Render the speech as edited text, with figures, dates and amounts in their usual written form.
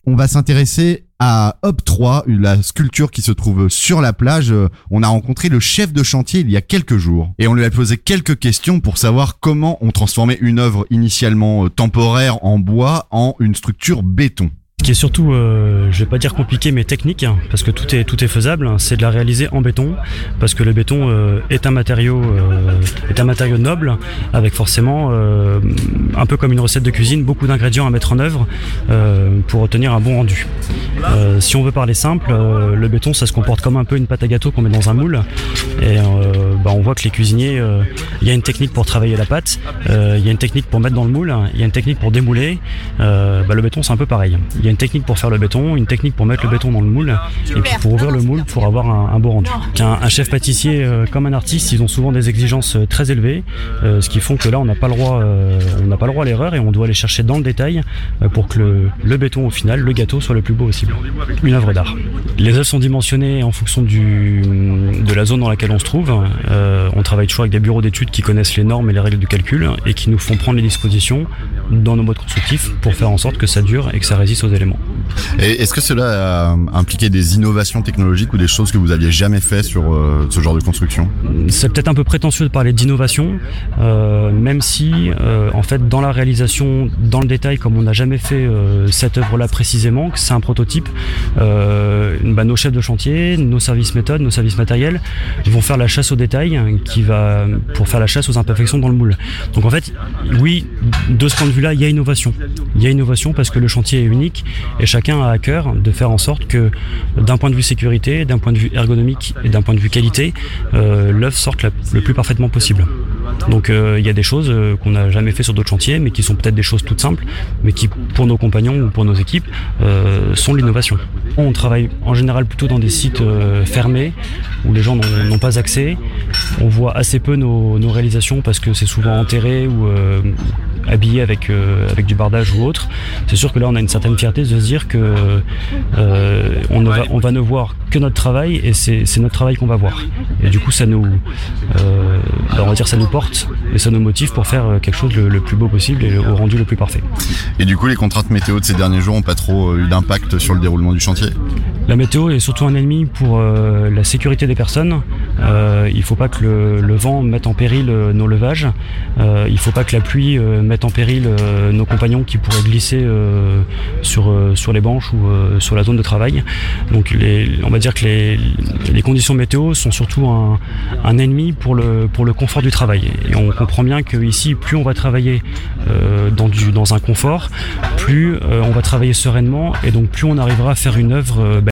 on va s'intéresser à Hop 3, la sculpture qui se trouve sur la plage. On a rencontré le chef de chantier il y a quelques jours et on lui a posé quelques questions pour savoir comment on transformait une œuvre initialement temporaire en bois en une structure béton. Ce qui est surtout, je vais pas dire compliqué, mais technique, parce que tout est faisable, c'est de la réaliser en béton, parce que le béton est un matériau noble, avec forcément, un peu comme une recette de cuisine, beaucoup d'ingrédients à mettre en œuvre pour obtenir un bon rendu. Si on veut parler simple, le béton, ça se comporte comme un peu une pâte à gâteau qu'on met dans un moule, et on voit que les cuisiniers, il y a une technique pour travailler la pâte, il y a une technique pour mettre dans le moule, il y a une technique pour démouler. Le béton, c'est un peu pareil. Il y a une technique pour faire le béton, une technique pour mettre le béton dans le moule, et puis pour ouvrir le moule pour avoir un beau rendu. Un chef pâtissier comme un artiste, ils ont souvent des exigences très élevées, ce qui font que là on n'a pas le droit à l'erreur et on doit aller chercher dans le détail pour que le béton au final, le gâteau, soit le plus beau possible. Une œuvre d'art. Les œuvres sont dimensionnées en fonction de la zone dans laquelle on se trouve. On travaille toujours avec des bureaux d'études qui connaissent les normes et les règles du calcul et qui nous font prendre les dispositions dans nos modes constructifs pour faire en sorte que ça dure et que ça résiste aux éléments. Et est-ce que cela a impliqué des innovations technologiques ou des choses que vous aviez jamais fait sur ce genre de construction ? C'est peut-être un peu prétentieux de parler d'innovation, même si en fait dans la réalisation, dans le détail, comme on n'a jamais fait cette œuvre-là précisément, que c'est un prototype, nos chefs de chantier, nos services méthodes, nos services matériels vont faire la chasse au détail pour faire la chasse aux imperfections dans le moule. Donc en fait, oui, de ce point de vue-là, il y a innovation. Il y a innovation parce que le chantier est unique et chacun a à cœur de faire en sorte que d'un point de vue sécurité, d'un point de vue ergonomique et d'un point de vue qualité, l'œuvre sorte le plus parfaitement possible. Donc il y a des choses qu'on n'a jamais fait sur d'autres chantiers, mais qui sont peut-être des choses toutes simples, mais qui pour nos compagnons ou pour nos équipes sont l'innovation. On travaille en général plutôt dans des sites fermés où les gens n'ont pas accès. On voit assez peu nos réalisations parce que c'est souvent enterré ou habillé avec du bardage ou autre. C'est sûr que là on a une certaine fierté de se dire que on va ne voir que notre travail et c'est notre travail qu'on va voir. Et du coup ça nous ça nous porte et ça nous motive pour faire quelque chose le plus beau possible et au rendu le plus parfait. Et du coup les contraintes météo de ces derniers jours n'ont pas trop eu d'impact sur le déroulement du chantier ? La météo est surtout un ennemi pour la sécurité des personnes. Il ne faut pas que le vent mette en péril nos levages. Il ne faut pas que la pluie mette en péril nos compagnons qui pourraient glisser sur les banches ou sur la zone de travail. Donc on va dire que les conditions météo sont surtout un ennemi pour le confort du travail. Et on comprend bien qu'ici, plus on va travailler dans un confort, plus on va travailler sereinement et donc plus on arrivera à faire une œuvre